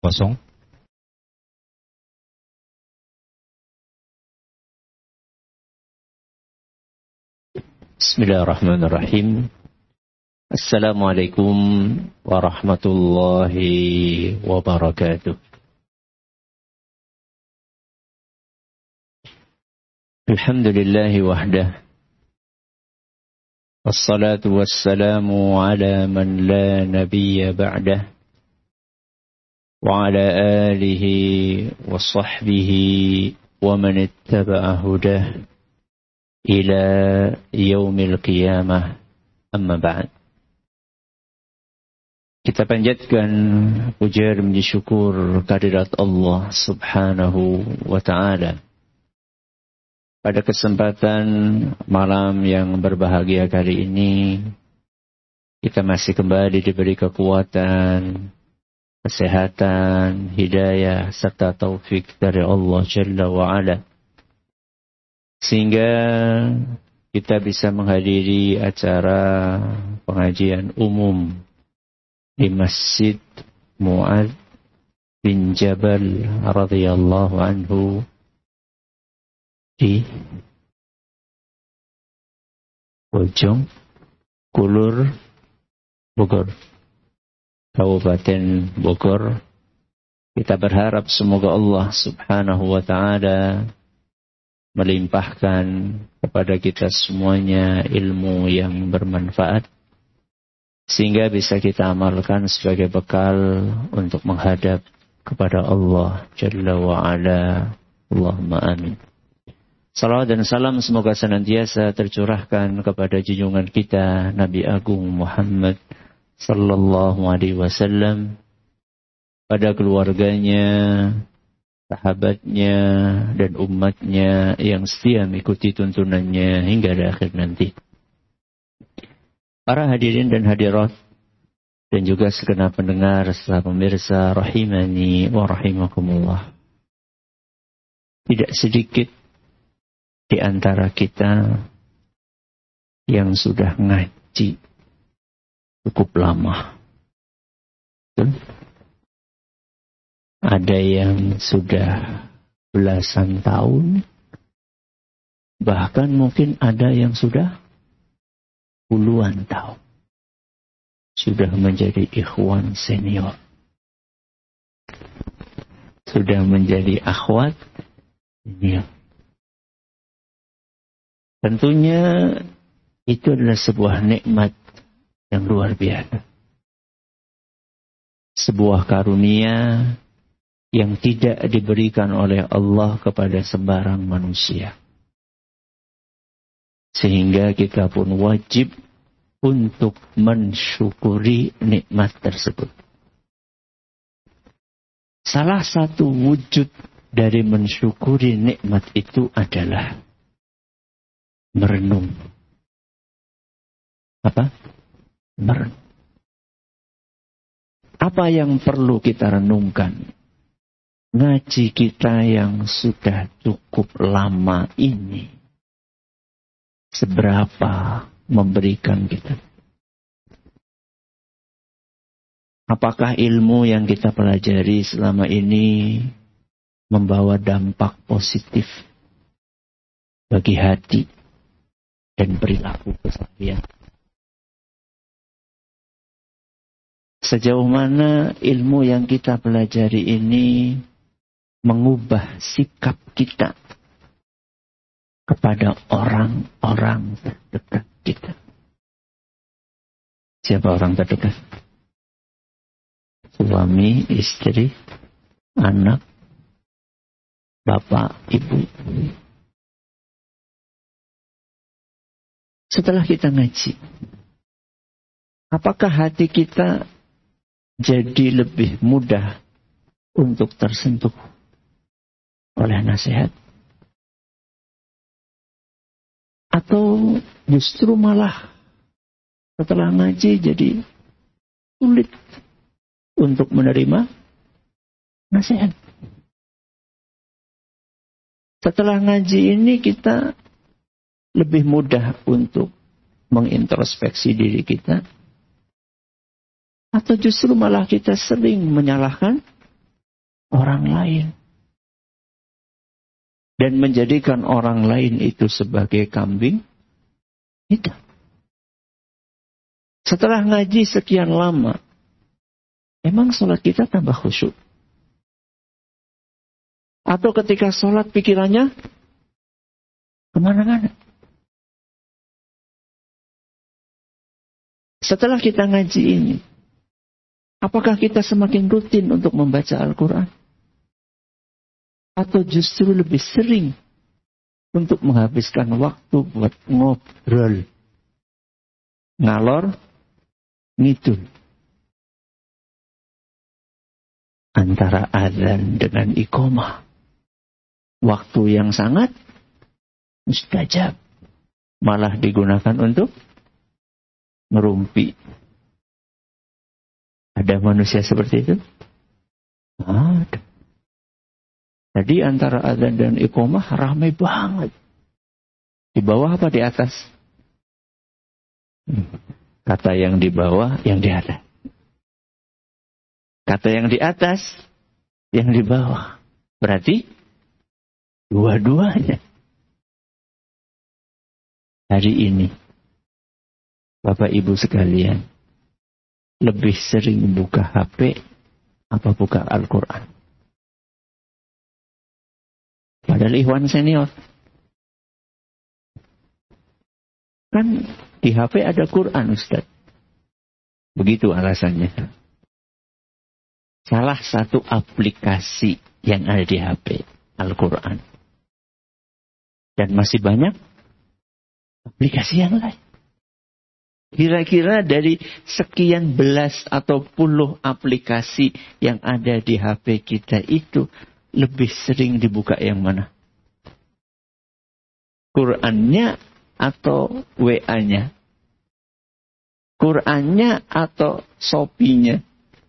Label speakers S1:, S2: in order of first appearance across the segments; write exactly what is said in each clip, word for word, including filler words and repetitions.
S1: kosong. Bismillahirrahmanirrahim. Assalamualaikum warahmatullahi wabarakatuh. Alhamdulillahi wahdah. Wassalatu wassalamu ala man la nabiyya ba'dah. Wa ala alihi wa sahbihi wa man ittaba'a hudah ila yaumil qiyamah. Amma ba'd. Kita panjatkan puja dan syukur kehadirat Allah Subhanahu wa taala. Pada kesempatan malam yang berbahagia kali ini, kita masih kembali diberi kekuatan, kesehatan, hidayah serta taufik dari Allah Jalla wa Ala, sehingga kita bisa menghadiri acara pengajian umum di Masjid Mu'adz bin Jabal radhiyallahu anhu di Bojong Kulur, Bogor, Kabupaten Bogor. Kita berharap semoga Allah Subhanahu wa taala melimpahkan kepada kita semuanya ilmu yang bermanfaat, sehingga bisa kita amalkan sebagai bekal untuk menghadap kepada Allah Jalla wa Ala. Allahumma amin. Salawat dan salam semoga senantiasa tercurahkan kepada junjungan kita Nabi Agung Muhammad sallallahu alaihi wasallam, pada keluarganya, sahabatnya, dan umatnya yang setia mengikuti tuntunannya hingga akhir nanti. Para hadirin dan hadirat dan juga segenap pendengar serta pemirsa rahimani wa rahimakumullah. Tidak sedikit di antara kita yang sudah ngaji cukup lama. Betul? Ada yang sudah belasan tahun, bahkan mungkin ada yang sudah puluhan tahun, sudah menjadi ikhwan senior, sudah menjadi akhwat senior. Tentunya itu adalah sebuah nikmat yang luar biasa, sebuah karunia yang tidak diberikan oleh Allah kepada sembarang manusia. Sehingga kita pun wajib untuk mensyukuri nikmat tersebut. Salah satu wujud dari mensyukuri nikmat itu adalah merenung. Apa? Merenung. Apa yang perlu kita renungkan? Ngaji kita yang sudah cukup lama ini, seberapa memberikan kita? Apakah ilmu yang kita pelajari selama ini membawa dampak positif bagi hati dan perilaku keseharian? Sejauh mana ilmu yang kita pelajari ini mengubah sikap kita kepada orang-orang terdekat kita? Siapa orang terdekat? Suami, istri, anak, bapak, ibu. Setelah kita ngaji, apakah hati kita jadi lebih mudah untuk tersentuh oleh nasihat? Atau justru malah setelah ngaji jadi sulit untuk menerima nasihat? Setelah ngaji ini kita lebih mudah untuk mengintrospeksi diri kita, atau justru malah kita sering menyalahkan orang lain. Dan menjadikan orang lain itu sebagai kambing hitam. Setelah ngaji sekian lama, emang sholat kita tambah khusyuk? Atau ketika sholat pikirannya kemana-mana? Setelah kita ngaji ini, apakah kita semakin rutin untuk membaca Al-Quran? Atau justru lebih sering untuk menghabiskan waktu buat ngobrol, ngalor, ngidul. Antara azan dengan iqamah. Waktu yang sangat mustajab. Malah digunakan untuk merumpi. Ada manusia seperti itu? Ada. Jadi antara azan dan iqamah ramai banget. Di bawah apa di atas? Kata yang di bawah, yang di atas. Kata yang di atas, yang di bawah. Berarti dua-duanya. Hari ini, Bapak Ibu sekalian, lebih sering buka H P apa buka Al-Quran? Padahal ikhwan senior. Kan di H P ada Quran, Ustaz. Begitu alasannya. Salah satu aplikasi yang ada di H P, Al-Quran. Dan masih banyak aplikasi yang lain. Kira-kira dari sekian belas atau puluh aplikasi yang ada di H P kita itu, lebih sering dibuka yang mana? Qurannya atau W A-nya? Qurannya atau Shopee-nya?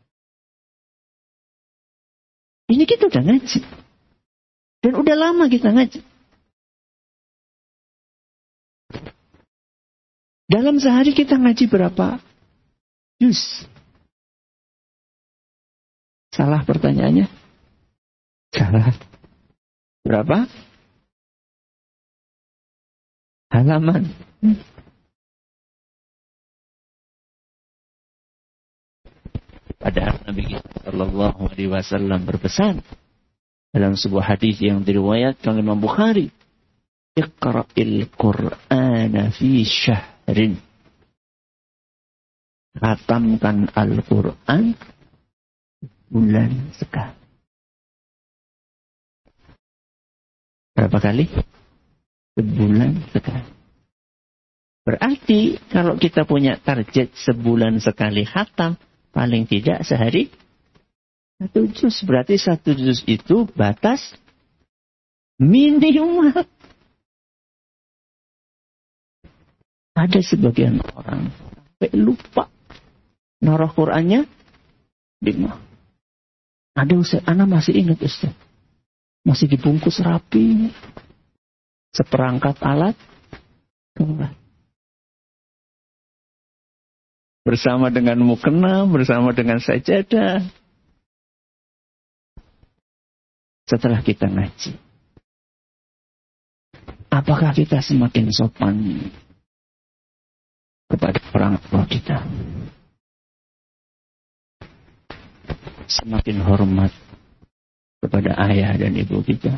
S1: Ini kita udah ngaji. Dan udah lama kita ngaji. Dalam sehari kita ngaji berapa juz? Salah pertanyaannya? Salah. Berapa? Halaman. Hmm. Padahal Nabi Shallallahu Alaihi Wasallam berpesan dalam sebuah hadis yang diriwayatkan oleh Imam Bukhari, Iqra'il Qur'ana fi syahrin. Khatamkan Al-Quran bulan sekali. Berapa kali? Sebulan sekali. Berarti kalau kita punya target sebulan sekali khatam, paling tidak sehari satu juz. Berarti satu juz itu batas minimal. Ada sebagian orang sampai lupa naruh Qurannya di mana. Ada Ustaz, anak masih ingat Ustaz. Masih dibungkus rapi. Seperangkat alat sholat. Bersama dengan mukena, bersama dengan sajadah. Setelah kita ngaji, apakah kita semakin sopan kepada orang tua kita? Semakin hormat kepada ayah dan ibu kita?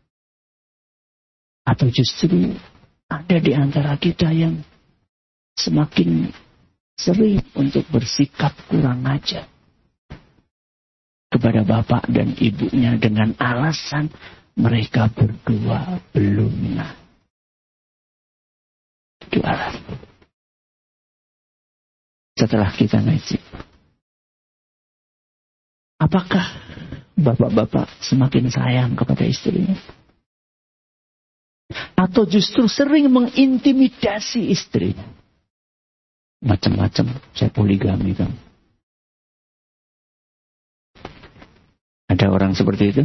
S1: Atau justru ada di antara kita yang semakin sering untuk bersikap kurang ajar kepada bapak dan ibunya dengan alasan mereka berdua belum nah. Itu alasan. Setelah kita ngaji, apakah bapak-bapak semakin sayang kepada istrinya? Atau justru sering mengintimidasi istrinya? Macam-macam, saya poligami kan. Ada orang seperti itu?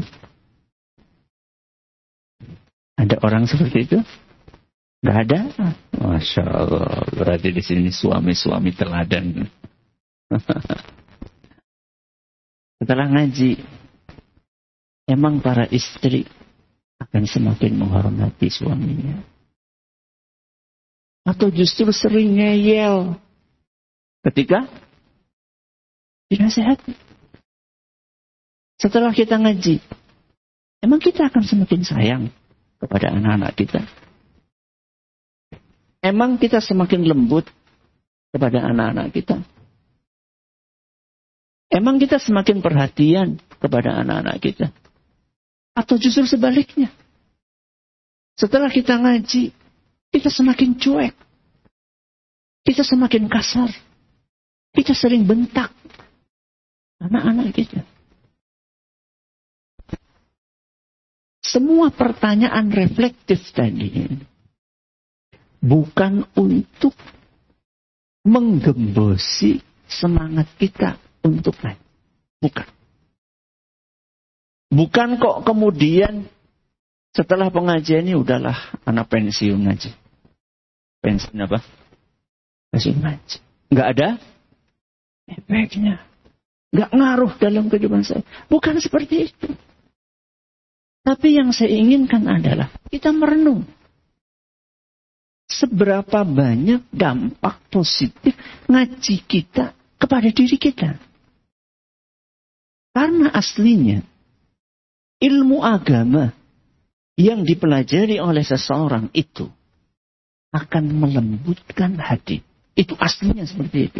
S1: Ada orang seperti itu? Gak ada? Masya Allah, berarti di sini suami-suami teladan. Setelah ngaji, Emang para istri akan semakin menghormati suaminya? Atau justru sering ngeyel ketika dinasihati? Setelah kita ngaji, emang kita akan semakin sayang kepada anak-anak kita? Emang kita semakin lembut kepada anak-anak kita? Emang kita semakin perhatian kepada anak-anak kita? Atau justru sebaliknya? Setelah kita ngaji, kita semakin cuek. Kita semakin kasar. Kita sering bentak anak-anak kita. Semua pertanyaan reflektif tadi bukan untuk menggembosi semangat kita untuk naik. Bukan. Bukan kok kemudian setelah pengajian ini udahlah anak pensiun ngaji. Pensiun apa? Pensiun ngaji. Nggak ada efeknya. Nggak ngaruh dalam kehidupan saya. Bukan seperti itu. Tapi yang saya inginkan adalah kita merenung. Seberapa banyak dampak positif ngaji kita kepada diri kita. Karena aslinya ilmu agama yang dipelajari oleh seseorang itu akan melembutkan hati. Itu aslinya seperti itu.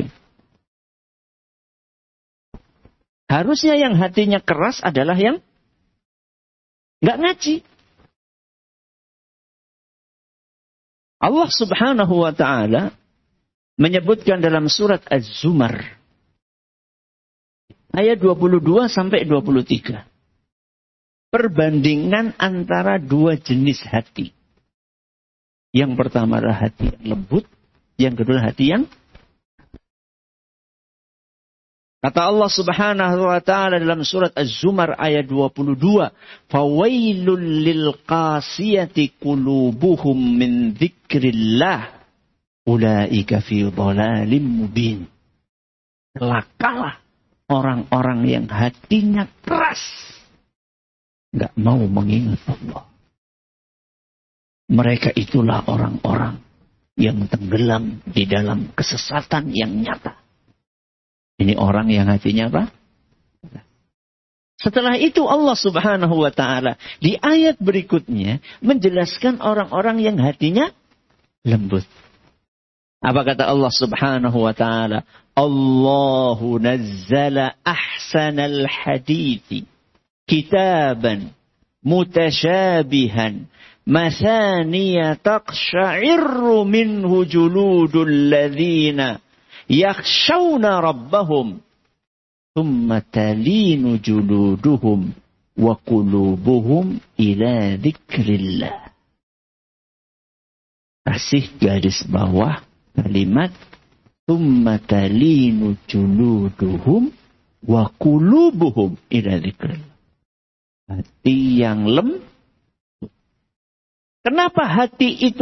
S1: Harusnya yang hatinya keras adalah yang nggak ngaji. Allah Subhanahu wa ta'ala menyebutkan dalam surat Az-Zumar ayat dua puluh dua sampai dua puluh tiga. Perbandingan antara dua jenis hati. Yang pertama adalah hati yang lembut, yang kedua hati yang kata Allah Subhanahu wa ta'ala dalam surat Az-Zumar ayat dua puluh dua, "Fawailul lil qasiyati qulubuhum min dzikrillah, ulaika fi dhalalin mubin." Celakalah orang-orang yang hatinya keras, enggak mau mengingat Allah. Mereka itulah orang-orang yang tenggelam di dalam kesesatan yang nyata. Ini orang yang hatinya apa? Setelah itu Allah Subhanahu wa ta'ala di ayat berikutnya menjelaskan orang-orang yang hatinya lembut. Apa kata Allah Subhanahu wa ta'ala? Allahu nazzala ahsanal hadithi kitaban mutasyabihan mathaniya taqsha'irru minhu juludul ladhina yakhshawna rabbahum thumma talinu juluduhum wa qulubuhum ila dzikrillah. Kasih garis bawah kalimat thumma talinu juluduhum wa qulubuhum ila dzikrillah. Hati yang lembut. Kenapa hati itu